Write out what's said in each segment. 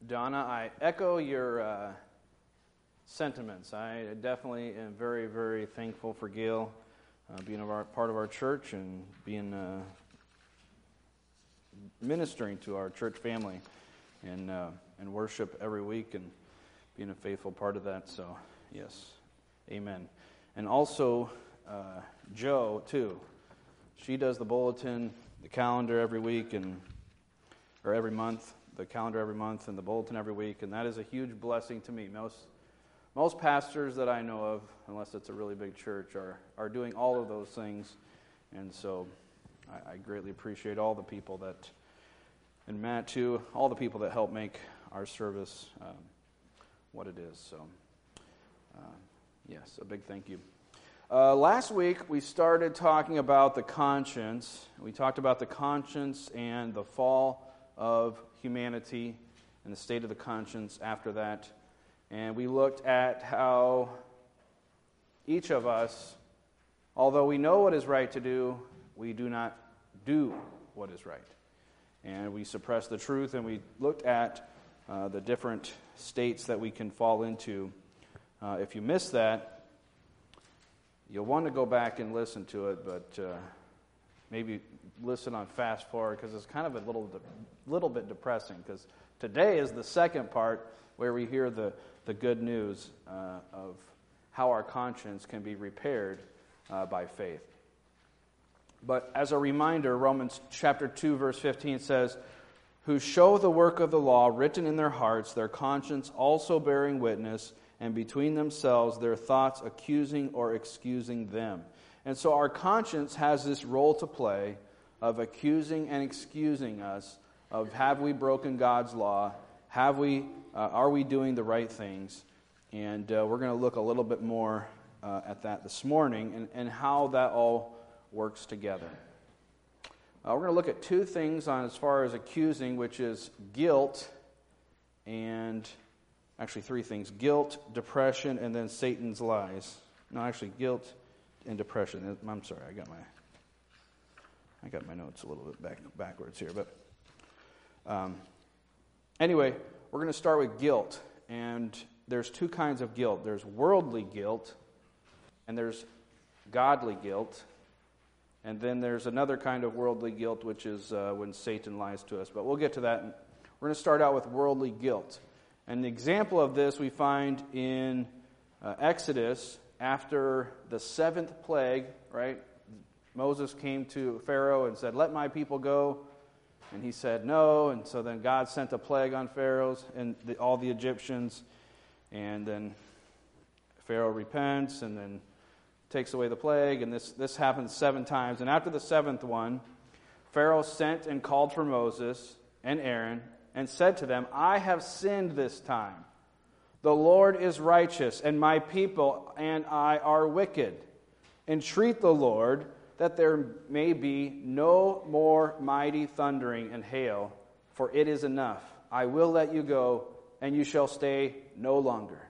Donna, I echo your sentiments. I definitely am very, very thankful for Gail being part of our church and being ministering to our church family and worship every week and being a faithful part of that. So, yes, amen. And also, Joe, too. She does the bulletin, the calendar every week or every month, the calendar every month and the bulletin every week, and that is a huge blessing to me. Most pastors that I know of, unless it's a really big church, are doing all of those things, and so I greatly appreciate all the people that, and Matt too, all the people that help make our service what it is. So, yes, a big thank you. Last week, we started talking about the conscience. We talked about the conscience and the fall of humanity and the state of the conscience after that. And we looked at how each of us, although we know what is right to do, we do not do what is right. And we suppress the truth, and we looked at the different states that we can fall into. If you missed that, you'll want to go back and listen to it, but maybe listen on fast forward because it's kind of a little bit depressing. Because today is the second part where we hear the good news of how our conscience can be repaired by faith. But as a reminder, Romans chapter 2, verse 15 says, "Who show the work of the law written in their hearts, their conscience also bearing witness, and between themselves their thoughts accusing or excusing them." And so our conscience has this role to play of accusing and excusing us of have we broken God's law, are we doing the right things? And we're going to look a little bit more at that this morning and how that all works together. We're going to look at two things on as far as accusing, which is guilt and actually three things: guilt, depression, and then Satan's lies. No, actually, guilt and depression. I'm sorry, I got my notes a little bit backwards here. But anyway, we're going to start with guilt. And there's two kinds of guilt. There's worldly guilt, and there's godly guilt. And then there's another kind of worldly guilt, which is when Satan lies to us. But we'll get to that. We're going to start out with worldly guilt. And the example of this we find in Exodus after the seventh plague, right? Moses came to Pharaoh and said, "Let my people go." And he said no. And so then God sent a plague on Pharaoh and all the Egyptians. And then Pharaoh repents and then takes away the plague. And this happens 7 times. And after the 7th one, Pharaoh sent and called for Moses and Aaron and said to them, "I have sinned this time. The Lord is righteous, and my people and I are wicked. Entreat the Lord that there may be no more mighty thundering and hail, for it is enough. I will let you go, and you shall stay no longer."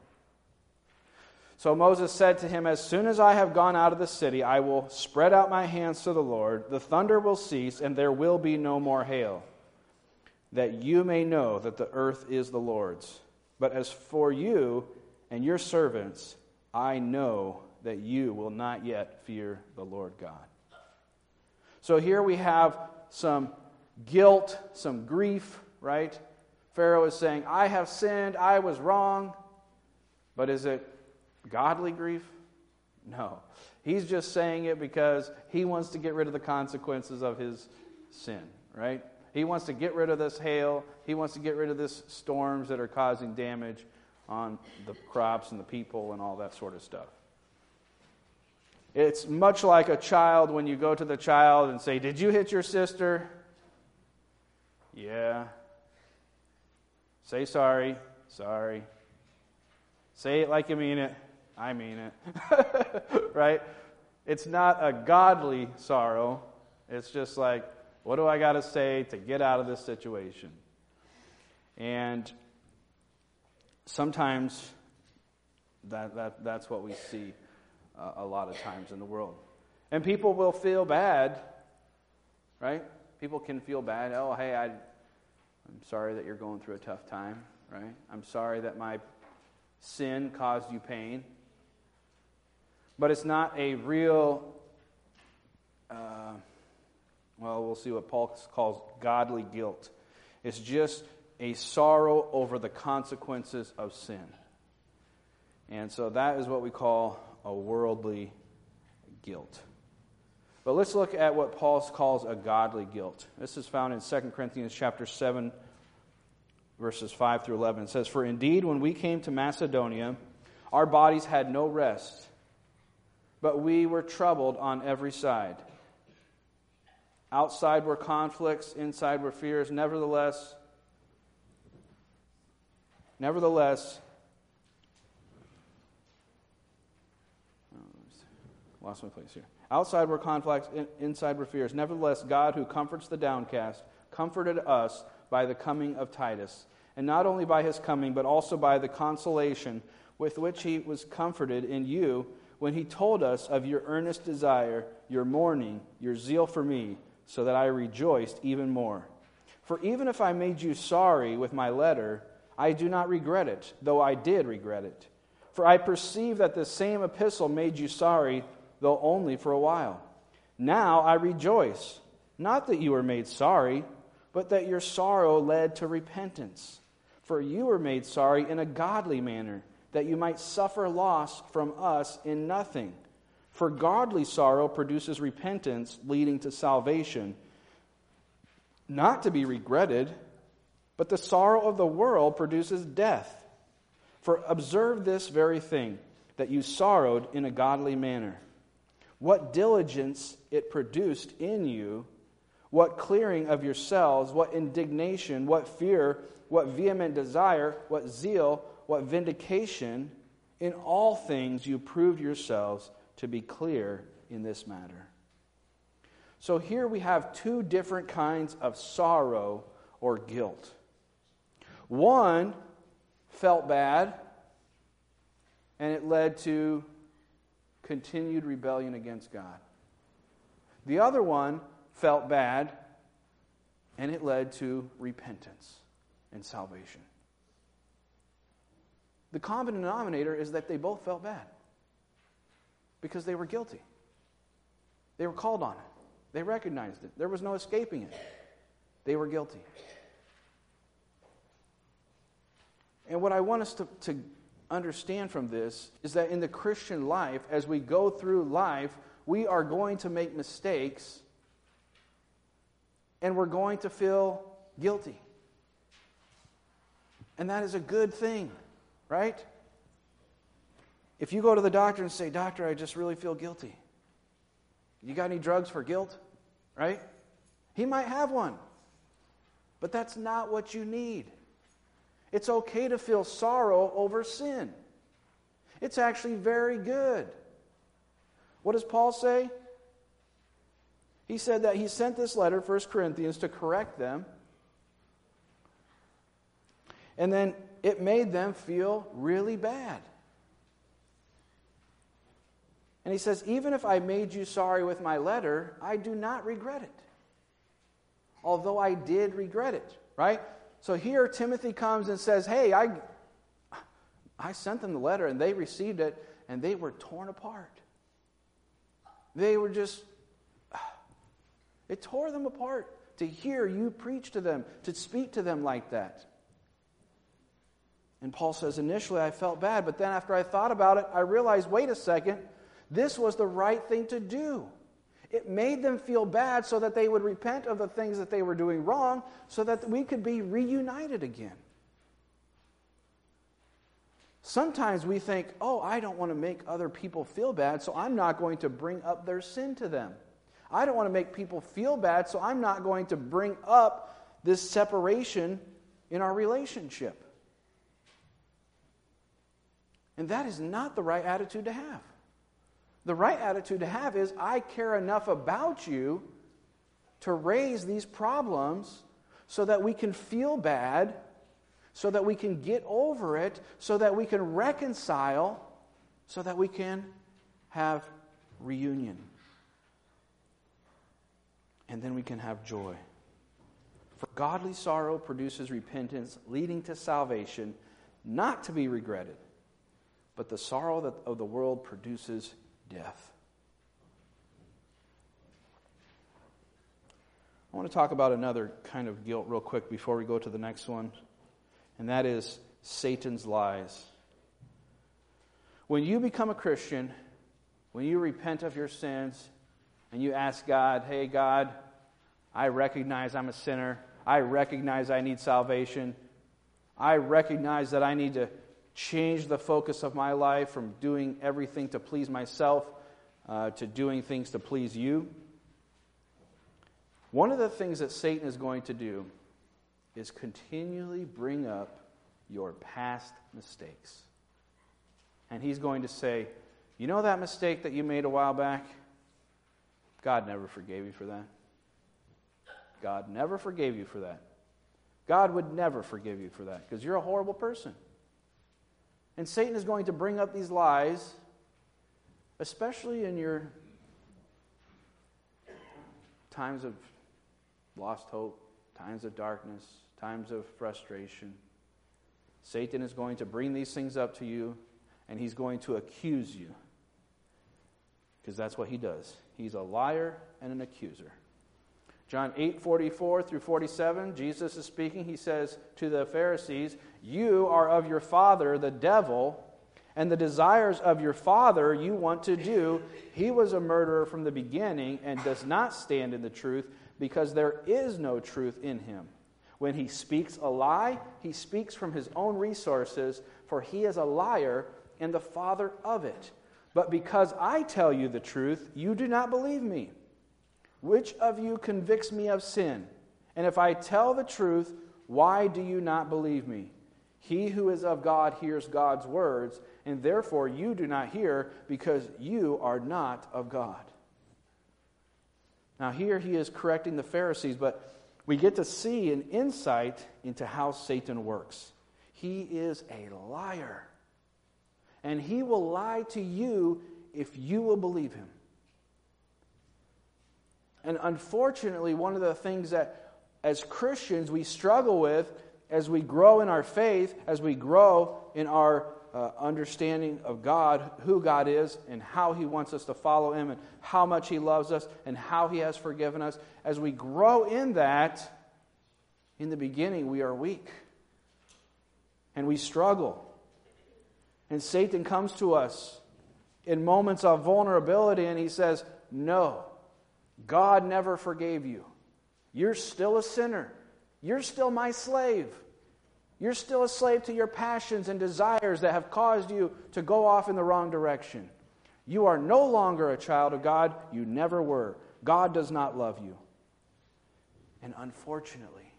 So Moses said to him, "As soon as I have gone out of the city, I will spread out my hands to the Lord. The thunder will cease, and there will be no more hail, that you may know that the earth is the Lord's. But as for you and your servants, I know that you will not yet fear the Lord God." So here we have some guilt, some grief, right? Pharaoh is saying, "I have sinned, I was wrong." But is it godly grief? No. He's just saying it because he wants to get rid of the consequences of his sin, right? He wants to get rid of this hail. He wants to get rid of this storms that are causing damage on the crops and the people and all that sort of stuff. It's much like a child when you go to the child and say, "Did you hit your sister?" "Yeah." "Say sorry." "Sorry." "Say it like you mean it." "I mean it." Right? It's not a godly sorrow. It's just like, what do I got to say to get out of this situation? And sometimes that's what we see a lot of times in the world. And people will feel bad, right? People can feel bad. "Oh, hey, I'm sorry that you're going through a tough time, right? I'm sorry that my sin caused you pain. But it's not a real, we'll see what Paul calls godly guilt. It's just a sorrow over the consequences of sin. And so that is what we call a worldly guilt. But let's look at what Paul calls a godly guilt. This is found in 2 Corinthians chapter 7, verses 5 through 11. It says, "For indeed, when we came to Macedonia, our bodies had no rest, but we were troubled on every side. Outside were conflicts, inside were fears. Nevertheless, lost my place here. Outside were conflicts, inside were fears. Nevertheless, God, who comforts the downcast, comforted us by the coming of Titus. And not only by his coming, but also by the consolation with which he was comforted in you when he told us of your earnest desire, your mourning, your zeal for me, so that I rejoiced even more. For even if I made you sorry with my letter, I do not regret it, though I did regret it. For I perceive that the same epistle made you sorry, though only for a while. Now I rejoice, not that you were made sorry, but that your sorrow led to repentance. For you were made sorry in a godly manner, that you might suffer loss from us in nothing. For godly sorrow produces repentance, leading to salvation, not to be regretted, but the sorrow of the world produces death. For observe this very thing, that you sorrowed in a godly manner. What diligence it produced in you, what clearing of yourselves, what indignation, what fear, what vehement desire, what zeal, what vindication. In all things you proved yourselves to be clear in this matter." So here we have two different kinds of sorrow or guilt. One felt bad, and it led to continued rebellion against God. The other one felt bad, and it led to repentance and salvation. The common denominator is that they both felt bad because they were guilty. They were called on it. They recognized it. There was no escaping it. They were guilty. And what I want us to understand from this is that in the Christian life, as we go through life, we are going to make mistakes and we're going to feel guilty. And that is a good thing, right? If you go to the doctor and say, "Doctor, I just really feel guilty. You got any drugs for guilt?" Right? He might have one. But that's not what you need. It's okay to feel sorrow over sin. It's actually very good. What does Paul say? He said that he sent this letter, 1 Corinthians, to correct them. And then it made them feel really bad. And he says, even if I made you sorry with my letter, I do not regret it. Although I did regret it, right? So here Timothy comes and says, hey, I sent them the letter and they received it and they were torn apart. They were just, it tore them apart to hear you preach to them, to speak to them like that. And Paul says, initially I felt bad, but then after I thought about it, I realized, wait a second, this was the right thing to do. It made them feel bad so that they would repent of the things that they were doing wrong so that we could be reunited again. Sometimes we think, oh, I don't want to make other people feel bad, so I'm not going to bring up their sin to them. I don't want to make people feel bad, so I'm not going to bring up this separation in our relationship. And that is not the right attitude to have. The right attitude to have is, I care enough about you to raise these problems so that we can feel bad, so that we can get over it, so that we can reconcile, so that we can have reunion. And then we can have joy. For godly sorrow produces repentance, leading to salvation, not to be regretted. But the sorrow of the world produces death. I want to talk about another kind of guilt real quick before we go to the next one. And that is Satan's lies. When you become a Christian, when you repent of your sins, and you ask God, hey God, I recognize I'm a sinner. I recognize I need salvation. I recognize that I need to change the focus of my life from doing everything to please myself to doing things to please you. One of the things that Satan is going to do is continually bring up your past mistakes. And he's going to say, you know that mistake that you made a while back? God never forgave you for that. God never forgave you for that. God would never forgive you for that because you're a horrible person. And Satan is going to bring up these lies, especially in your times of lost hope, times of darkness, times of frustration. Satan is going to bring these things up to you, and he's going to accuse you. Because that's what he does. He's a liar and an accuser. John 8:44 through 47, Jesus is speaking. He says to the Pharisees, you are of your father, the devil, and the desires of your father you want to do. He was a murderer from the beginning and does not stand in the truth because there is no truth in him. When he speaks a lie, he speaks from his own resources, for he is a liar and the father of it. But because I tell you the truth, you do not believe me. Which of you convicts me of sin? And if I tell the truth, why do you not believe me? He who is of God hears God's words, and therefore you do not hear, because you are not of God. Now here he is correcting the Pharisees, but we get to see an insight into how Satan works. He is a liar. And he will lie to you if you will believe him. And unfortunately, one of the things that as Christians we struggle with as we grow in our faith, as we grow in our understanding of God, who God is, and how he wants us to follow him, and how much he loves us, and how he has forgiven us, as we grow in that, in the beginning we are weak. And we struggle. And Satan comes to us in moments of vulnerability and he says, no, God never forgave you. You're still a sinner. You're still my slave. You're still a slave to your passions and desires that have caused you to go off in the wrong direction. You are no longer a child of God. You never were. God does not love you. And unfortunately,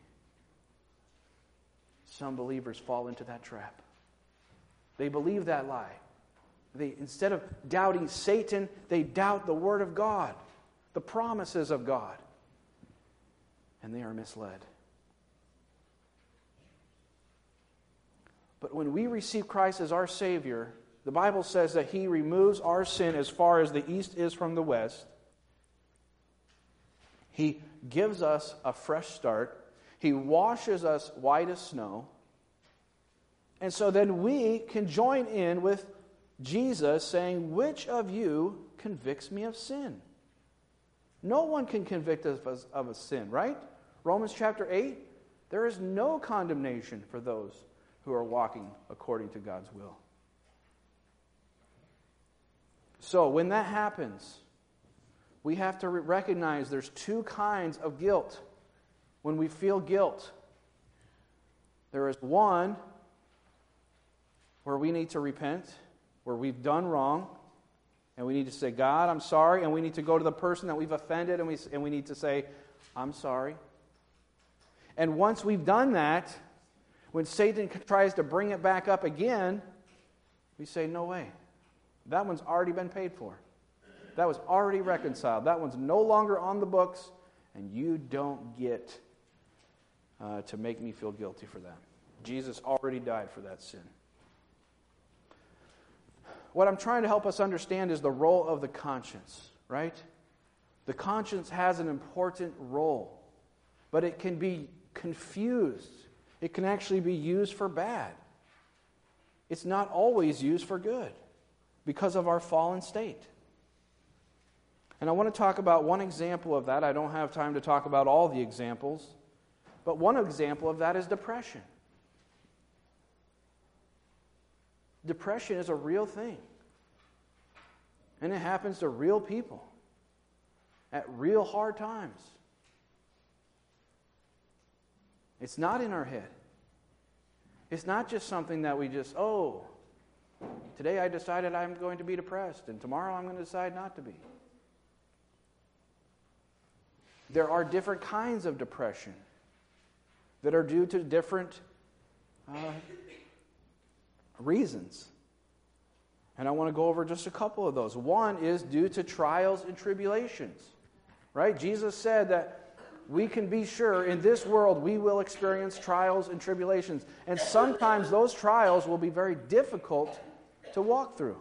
some believers fall into that trap. They believe that lie. Instead of doubting Satan, they doubt the Word of God, the promises of God. And they are misled. But when we receive Christ as our Savior, the Bible says that he removes our sin as far as the east is from the west. He gives us a fresh start. He washes us white as snow. And so then we can join in with Jesus saying, which of you convicts me of sin? No one can convict us of a sin, right? Romans chapter 8, there is no condemnation for those who are walking according to God's will. So when that happens, we have to recognize there's two kinds of guilt. When we feel guilt, there is one where we need to repent, where we've done wrong, and we need to say, God, I'm sorry, and we need to go to the person that we've offended, and we need to say, I'm sorry. And once we've done that, when Satan tries to bring it back up again, we say, no way. That one's already been paid for. That was already reconciled. That one's no longer on the books, and you don't get to make me feel guilty for that. Jesus already died for that sin. What I'm trying to help us understand is the role of the conscience, right? The conscience has an important role, but it can be confused. It can actually be used for bad. It's not always used for good because of our fallen state. And I want to talk about one example of that. I don't have time to talk about all the examples, but one example of that is depression. Depression is a real thing. And it happens to real people at real hard times. It's not in our head. It's not just something that we just, today I decided I'm going to be depressed, and tomorrow I'm going to decide not to be. There are different kinds of depression that are due to different reasons. And I want to go over just a couple of those. One is due to trials and tribulations. Right? Jesus said that we can be sure in this world we will experience trials and tribulations. And sometimes those trials will be very difficult to walk through.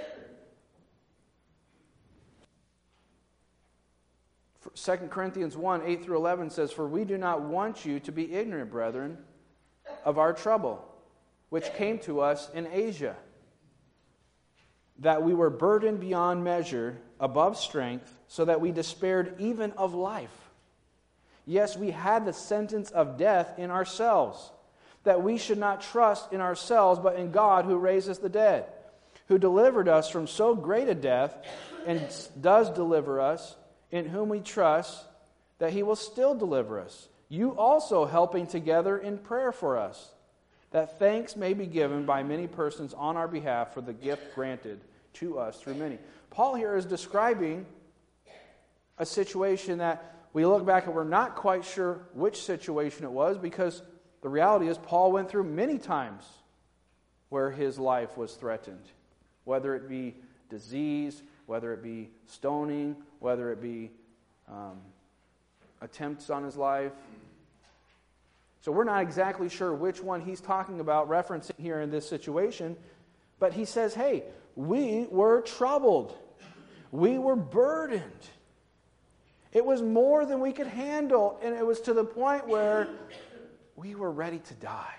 2 Corinthians 1, 8 through 11 says, "For we do not want you to be ignorant, brethren, of our trouble, which came to us in Asia, that we were burdened beyond measure, above strength, so that we despaired even of life. Yes, we had the sentence of death in ourselves, that we should not trust in ourselves, but in God who raises the dead, who delivered us from so great a death, and does deliver us, in whom we trust that He will still deliver us. You also helping together in prayer for us, that thanks may be given by many persons on our behalf for the gift granted to us through many." Paul here is describing a situation that we look back and we're not quite sure which situation it was, because the reality is Paul went through many times where his life was threatened, whether it be disease, whether it be stoning, whether it be attempts on his life. So we're not exactly sure which one he's talking about, referencing here in this situation. But he says, hey, we were troubled. We were burdened. It was more than we could handle. And it was to the point where we were ready to die.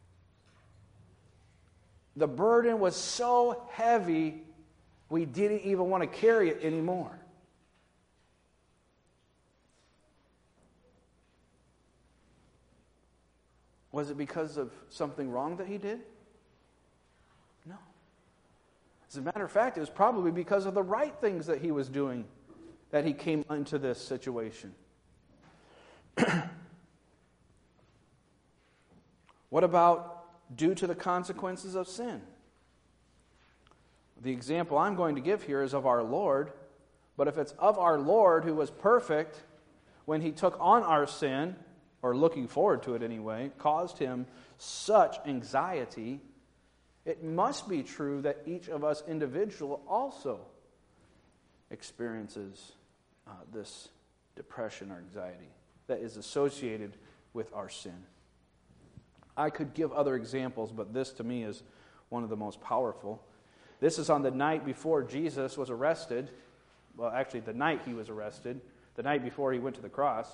The burden was so heavy, we didn't even want to carry it anymore. Was it because of something wrong that he did? No. As a matter of fact, it was probably because of the right things that he was doing that he came into this situation. What about due to the consequences of sin? The example I'm going to give here is of our Lord, but if it's of our Lord who was perfect when He took on our sin, or looking forward to it anyway, caused Him such anxiety, it must be true that each of us individual also experiences this depression or anxiety that is associated with our sin. I could give other examples, but this to me is one of the most powerful. This is on the night before Jesus was arrested. Well, actually, the night He was arrested, the night before He went to the cross.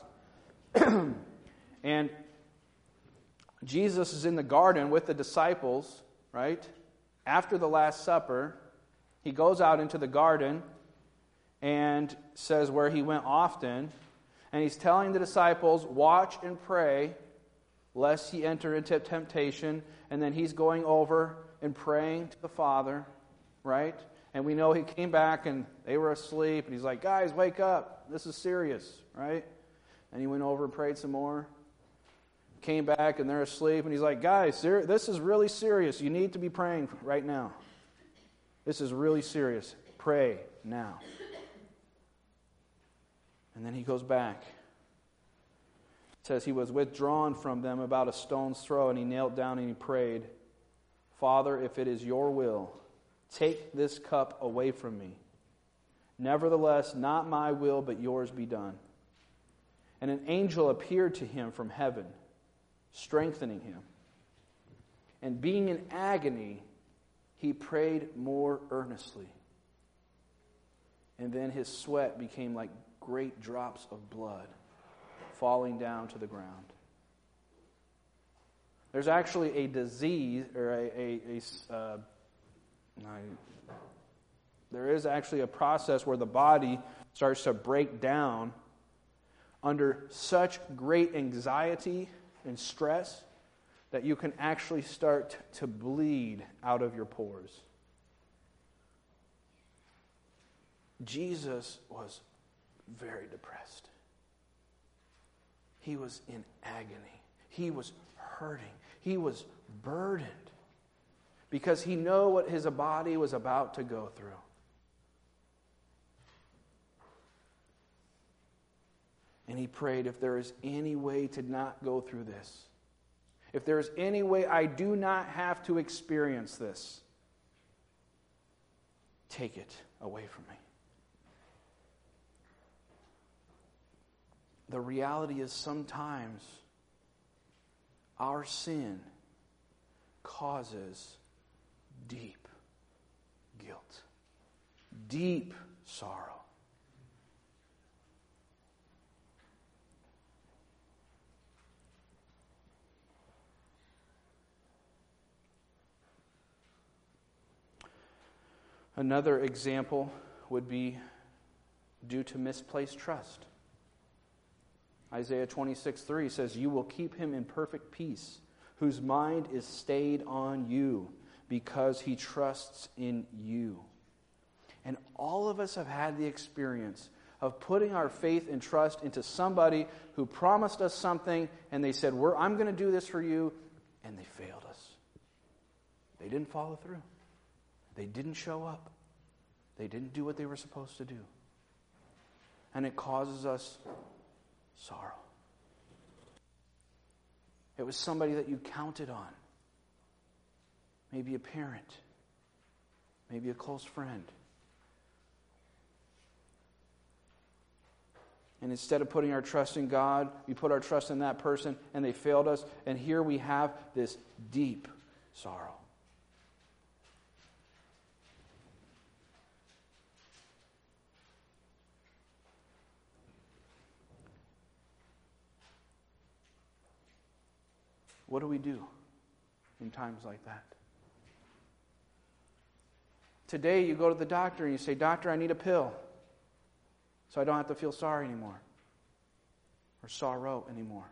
And Jesus is in the garden with the disciples, right? After the Last Supper, He goes out into the garden and says where He went often. And He's telling the disciples, watch and pray, lest ye enter into temptation. And then He's going over and praying to the Father, right? And we know He came back and they were asleep. And He's like, guys, wake up. This is serious, right? And He went over and prayed some more. Came back and they're asleep. And He's like, guys, this is really serious. You need to be praying right now. This is really serious. Pray now. And then He goes back. It says He was withdrawn from them about a stone's throw, and He knelt down and He prayed, Father, if it is your will, take this cup away from me. Nevertheless, not my will, but yours be done. And an angel appeared to Him from heaven, strengthening Him. And being in agony, He prayed more earnestly. And then His sweat became like great drops of blood falling down to the ground. There's actually a disease, or there is actually a process where the body starts to break down under such great anxiety and stress that you can actually start to bleed out of your pores. Jesus was very depressed. He was in agony. He was hurting. He was burdened because he knew what his body was about to go through. And he prayed, if there is any way to not go through this, if there is any way I do not have to experience this, take it away from me. The reality is sometimes our sin causes deep guilt, deep sorrow. Another example would be due to misplaced trust. Isaiah 26:3 says, "You will keep him in perfect peace, whose mind is stayed on you, because he trusts in you." And all of us have had the experience of putting our faith and trust into somebody who promised us something, and they said, I'm going to do this for you, and they failed us. They didn't follow through. They didn't show up. They didn't do what they were supposed to do. And it causes us sorrow. It was somebody that you counted on. Maybe a parent. Maybe a close friend. And instead of putting our trust in God, we put our trust in that person, and they failed us. And here we have this deep sorrow. What do we do in times like that? Today you go to the doctor and you say, "Doctor, I need a pill so I don't have to feel sorry anymore or sorrow anymore."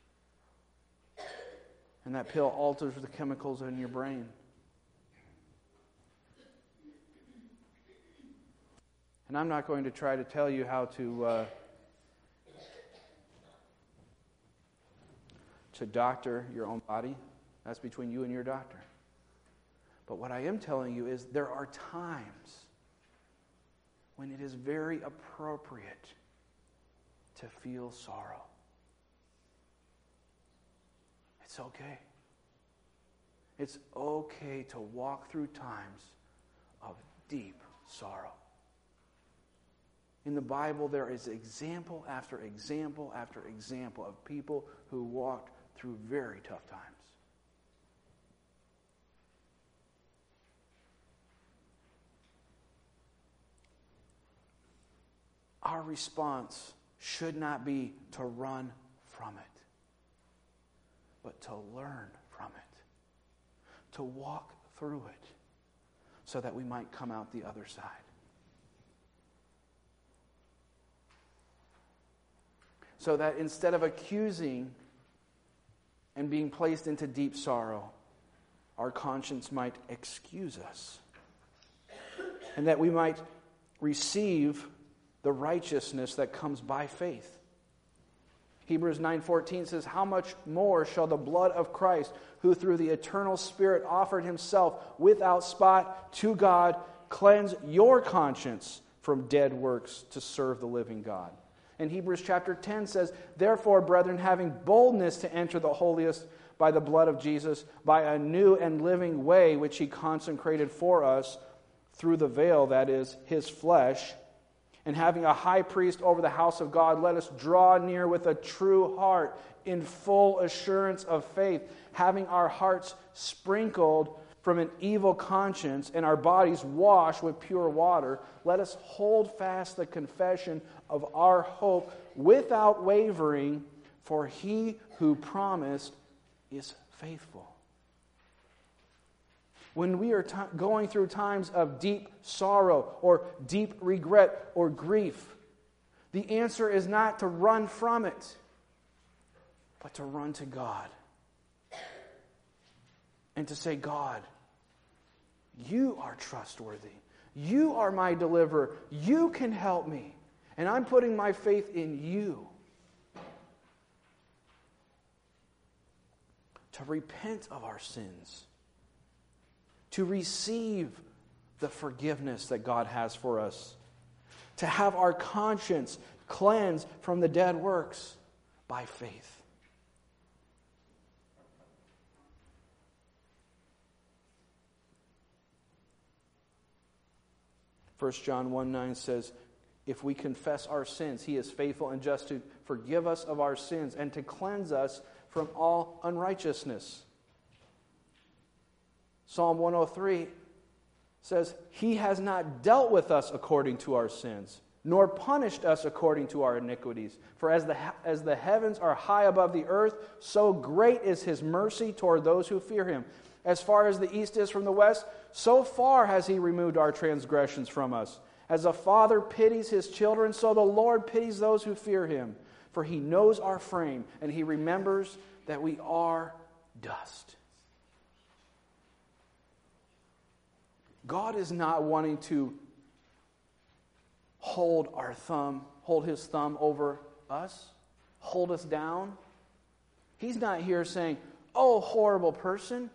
And that pill alters the chemicals in your brain. And I'm not going to try to tell you how to doctor your own body. That's between you and your doctor. But what I am telling you is there are times when it is very appropriate to feel sorrow. It's okay. It's okay to walk through times of deep sorrow. In the Bible, there is example after example after example of people who walked through very tough times. Our response should not be to run from it, but to learn from it, to walk through it, so that we might come out the other side. So that instead of accusing and being placed into deep sorrow, our conscience might excuse us, and that we might receive the righteousness that comes by faith. Hebrews 9:14 says, "How much more shall the blood of Christ, who through the eternal Spirit offered himself without spot to God, cleanse your conscience from dead works to serve the living God?" And Hebrews chapter 10 says, "Therefore, brethren, having boldness to enter the holiest by the blood of Jesus, by a new and living way which he consecrated for us through the veil, that is, his flesh, and having a high priest over the house of God, let us draw near with a true heart in full assurance of faith, having our hearts sprinkled from an evil conscience and our bodies washed with pure water. Let us hold fast the confession of our hope without wavering, for he who promised is faithful. When we are going through times of deep sorrow or deep regret or grief, the answer is not to run from it, but to run to God. And to say, God, you are trustworthy. You are my deliverer. You can help me. And I'm putting my faith in you. To repent of our sins. To receive the forgiveness that God has for us. To have our conscience cleansed from the dead works by faith. 1 John 1:9 says, if we confess our sins, He is faithful and just to forgive us of our sins and to cleanse us from all unrighteousness. Psalm 103 says, He has not dealt with us according to our sins, nor punished us according to our iniquities. For as the heavens are high above the earth, so great is His mercy toward those who fear Him. As far as the east is from the west, so far has He removed our transgressions from us. As a father pities his children, so the Lord pities those who fear Him. For He knows our frame, and He remembers that we are dust. God is not wanting to hold His thumb over us, hold us down. He's not here saying, oh, horrible person.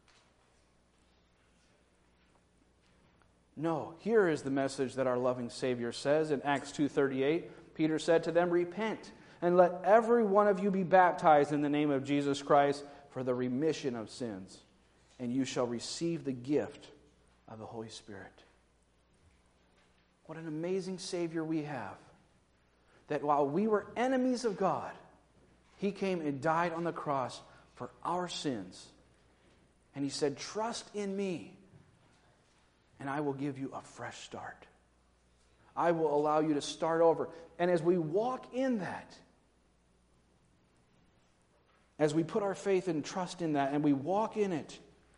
No, here is the message that our loving Savior says in Acts 2:38. Peter said to them, repent, and let every one of you be baptized in the name of Jesus Christ for the remission of sins, and you shall receive the gift of the Holy Spirit. What an amazing Savior we have. That while we were enemies of God, He came and died on the cross for our sins. And He said, trust in me, and I will give you a fresh start. I will allow you to start over. And as we walk in that, as we put our faith and trust in that, and we walk in it,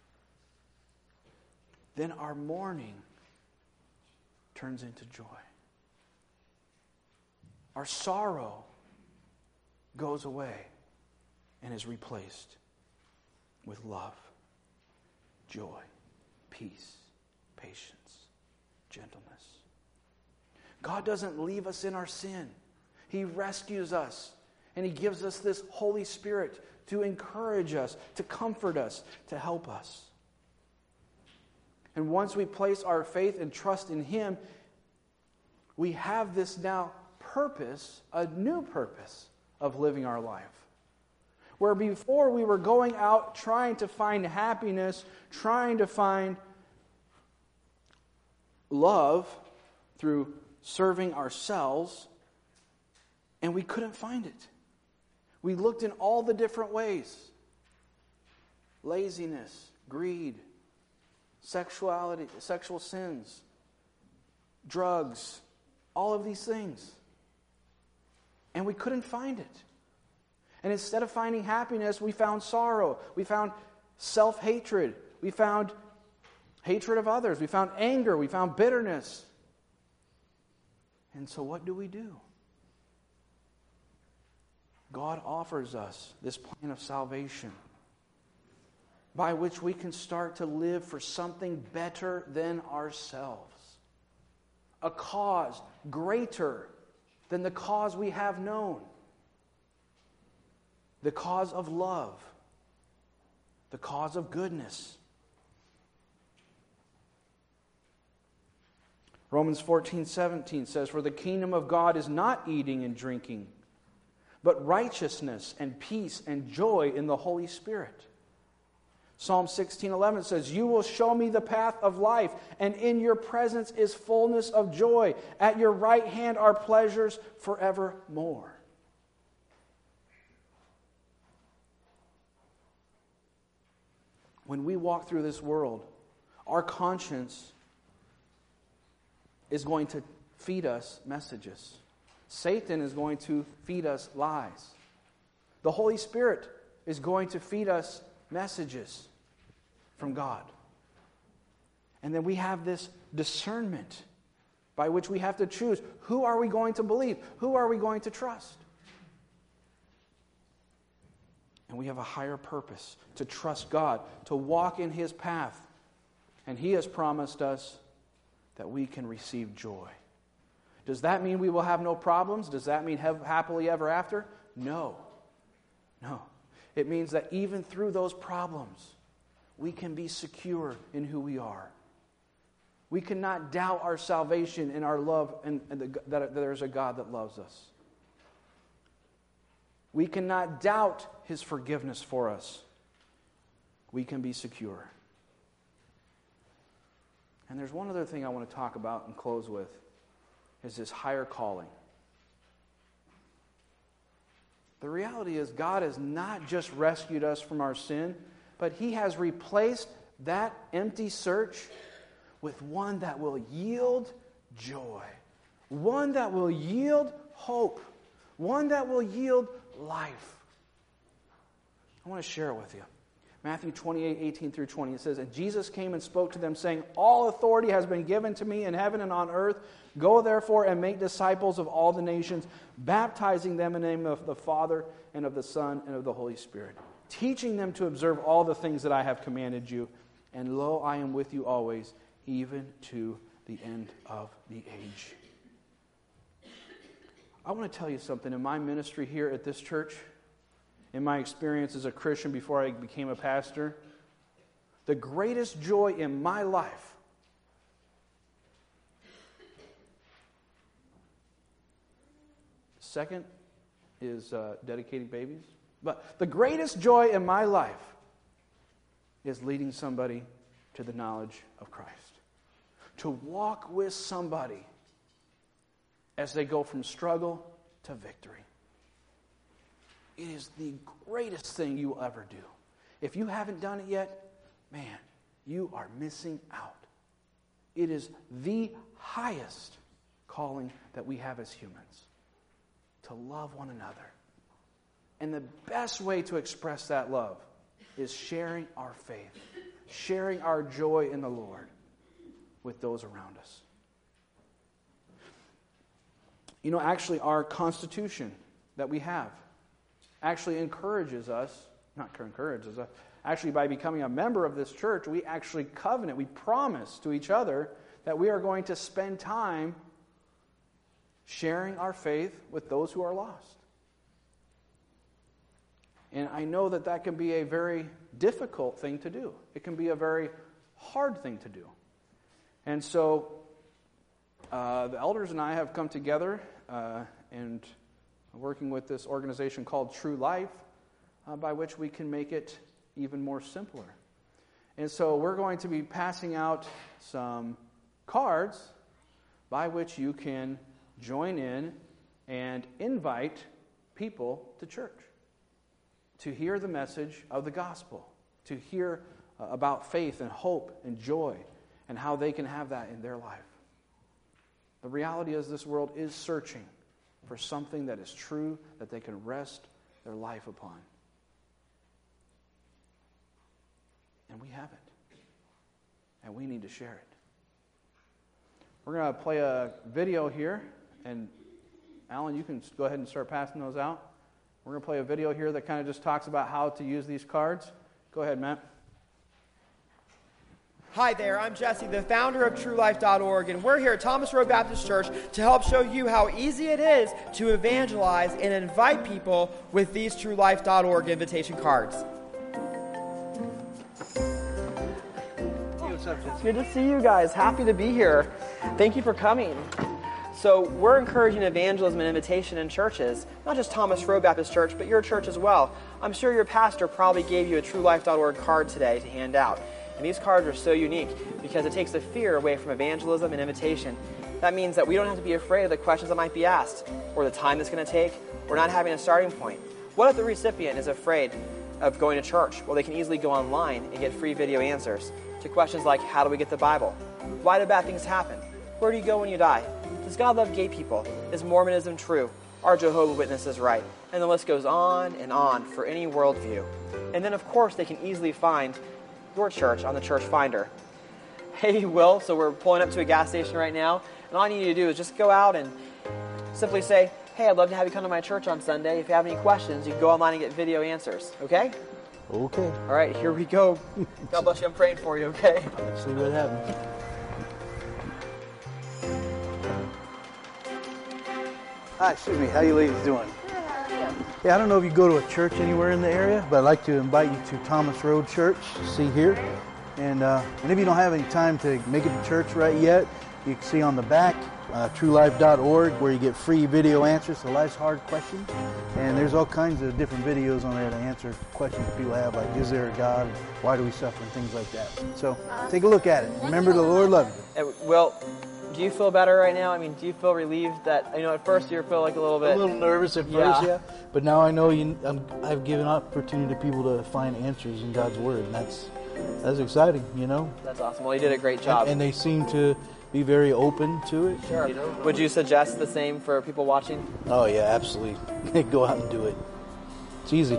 then our mourning turns into joy. Our sorrow goes away and is replaced with love, joy, peace, patience, gentleness. God doesn't leave us in our sin. He rescues us, and He gives us this Holy Spirit to encourage us, to comfort us, to help us. And once we place our faith and trust in Him, we have this now purpose, a new purpose of living our life. Where before we were going out trying to find happiness, trying to find love through serving ourselves, and we couldn't find it. We looked in all the different ways. Laziness, greed, sexuality, sexual sins, drugs, all of these things. And we couldn't find it. And instead of finding happiness, we found sorrow. We found self-hatred. We found hatred of others. We found anger. We found bitterness. And so what do? God offers us this plan of salvation by which we can start to live for something better than ourselves. A cause greater than the cause we have known. The cause of love. The cause of goodness. Romans 14:17 says, for the kingdom of God is not eating and drinking, but righteousness and peace and joy in the Holy Spirit. Psalm 16:11 says, you will show me the path of life, and in your presence is fullness of joy. At your right hand are pleasures forevermore. When we walk through this world, our conscience is going to feed us messages. Satan is going to feed us lies. The Holy Spirit is going to feed us messages from God. And then we have this discernment by which we have to choose, who are we going to believe? Who are we going to trust? And we have a higher purpose, to trust God, to walk in His path. And He has promised us that we can receive joy. Does that mean we will have no problems? Does that mean happily ever after? No. No. It means that even through those problems, we can be secure in who we are. We cannot doubt our salvation and our love and that there's a God that loves us. We cannot doubt His forgiveness for us. We can be secure. And there's one other thing I want to talk about and close with, is this higher calling. The reality is God has not just rescued us from our sin, but He has replaced that empty search with one that will yield joy, one that will yield hope, one that will yield life. I want to share it with you. Matthew 28:18-20, it says, "And Jesus came and spoke to them, saying, 'All authority has been given to me in heaven and on earth. Go therefore and make disciples of all the nations, baptizing them in the name of the Father and of the Son and of the Holy Spirit, teaching them to observe all the things that I have commanded you. And lo, I am with you always, even to the end of the age.'" I want to tell you something. In my ministry here at this church, in my experience as a Christian before I became a pastor, the greatest joy in my life second is dedicating babies. But the greatest joy in my life is leading somebody to the knowledge of Christ. To walk with somebody as they go from struggle to victory. It is the greatest thing you will ever do. If you haven't done it yet, man, you are missing out. It is the highest calling that we have as humans, to love one another. And the best way to express that love is sharing our faith, sharing our joy in the Lord with those around us. You know, actually, our Constitution that we have actually encourages us, actually by becoming a member of this church, we actually covenant, we promise to each other that we are going to spend time sharing our faith with those who are lost. And I know that that can be a very difficult thing to do. It can be a very hard thing to do. And so the elders and I have come together and working with this organization called True Life, by which we can make it even more simpler. And so we're going to be passing out some cards by which you can join in and invite people to church to hear the message of the gospel, to hear about faith and hope and joy and how they can have that in their life. The reality is this world is searching for something that is true, that they can rest their life upon. And we have it. And we need to share it. We're going to play a video here. And Alan, you can go ahead and start passing those out. We're going to play a video here that kind of just talks about how to use these cards. Go ahead, Matt. Hi there, I'm Jesse, the founder of TrueLife.org, and we're here at Thomas Road Baptist Church to help show you how easy it is to evangelize and invite people with these TrueLife.org invitation cards. What's up, Jesse? Good to see you guys. Happy to be here. Thank you for coming. So we're encouraging evangelism and invitation in churches, not just Thomas Road Baptist Church, but your church as well. I'm sure your pastor probably gave you a TrueLife.org card today to hand out. And these cards are so unique because it takes the fear away from evangelism and invitation. That means that we don't have to be afraid of the questions that might be asked, or the time it's going to take, or not having a starting point. What if the recipient is afraid of going to church? Well, they can easily go online and get free video answers to questions like, how do we get the Bible? Why do bad things happen? Where do you go when you die? Does God love gay people? Is Mormonism true? Are Jehovah's Witnesses right? And the list goes on and on for any worldview. And then, of course, they can easily find your church on the Church Finder. Hey, Will, so we're pulling up to a gas station right now, and all you need to do is just go out and simply say, hey, I'd love to have you come to my church on Sunday. If you have any questions, you can go online and get video answers, okay? Okay. All right, here we go. God bless you, I'm praying for you, okay? Let's see what happens. Hi, excuse me. How you ladies doing? Yeah, I don't know if you go to a church anywhere in the area, but I'd like to invite you to Thomas Road Church. See here. And if you don't have any time to make it to church right yet, you can see on the back, truelife.org, where you get free video answers to life's hard questions. And there's all kinds of different videos on there to answer questions people have, like, is there a God? Why do we suffer? And things like that. So take a look at it. Remember, the Lord loves you. Will, do you feel better right now? I mean, do you feel relieved that, at first you feel like a little bit... A little nervous at first, yeah. But now I know I've given opportunity to people to find answers in God's Word, and that's exciting, That's awesome. Well, you did a great job. And they seem to be very open to it. Sure. Would you suggest the same for people watching? Oh, yeah, absolutely. Go out and do it. It's easy.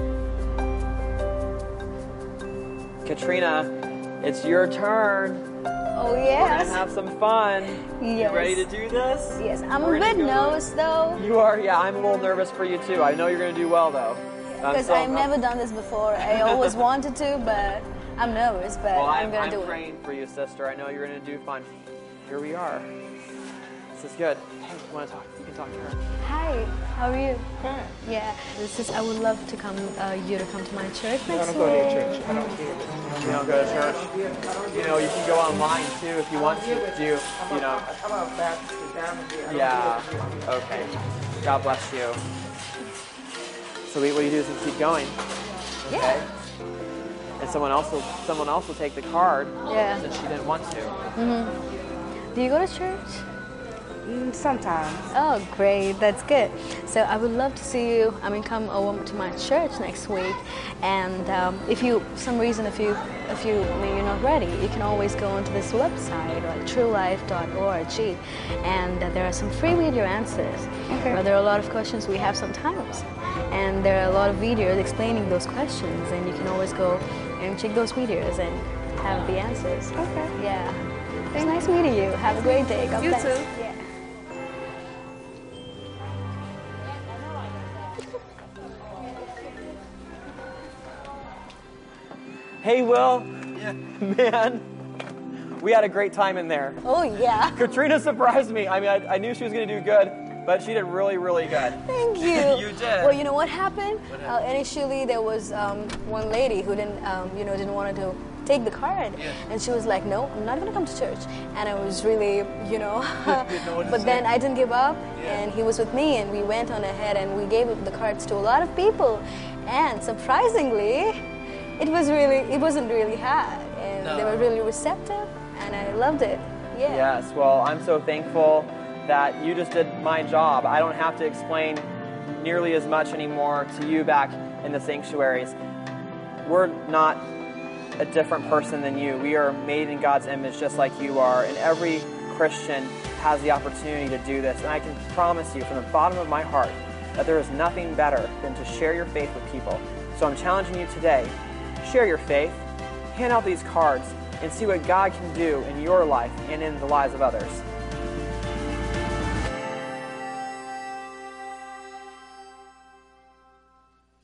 Katrina, it's your turn. Oh, We're yes. going to have some fun. Yes. You ready to do this? Yes, I'm We're a gonna bit go- nervous though. You are? Yeah, I'm a little nervous for you too. I know you're going to do well though. Because I've never done this before. I always wanted to, but I'm nervous, but Well, I'm going to do I'm it. praying for you, sister. I know you're going to do fine. Here we are. This is good. Hey, you want to talk? You can talk to her. Hi, how are you? Yeah, I would love to come, you to come to my church next week. You don't go to church? You can go online too if you want to. Yeah. Okay. God bless you. So what you do is you keep going. Okay? Yeah. And someone else will take the card Yeah. since she didn't want to. Do you go to church? Sometimes. Oh, great. That's good. So I would love to see you, come over to my church next week. And if you're not ready, you can always go onto this website, like truelife.org. And there are some free video answers. Okay. But there are a lot of questions we have sometimes. And there are a lot of videos explaining those questions. And you can always go and check those videos and have the answers. Okay. Yeah. It's nice meeting you. Have a great day. God You bless. too. Yeah. Hey, Will. Yeah. Man, we had a great time in there. Oh, yeah. Katrina surprised me. I knew she was going to do good, but she did really, really good. Thank you. You did. Well, you know what happened? Initially, there was one lady who didn't want to take the card, and she was like, "No, I'm not going to come to church." And I was really, but then I didn't give up, and he was with me, and we went on ahead, and we gave the cards to a lot of people, and surprisingly, it wasn't really hard, and they were really receptive, and I loved it. Yeah. Yes, well, I'm so thankful that you just did my job. I don't have to explain nearly as much anymore to you back in the sanctuaries. We're not a different person than you. We are made in God's image just like you are, and every Christian has the opportunity to do this. And I can promise you from the bottom of my heart that there is nothing better than to share your faith with people. So I'm challenging you today, share your faith, hand out these cards, and see what God can do in your life and in the lives of others.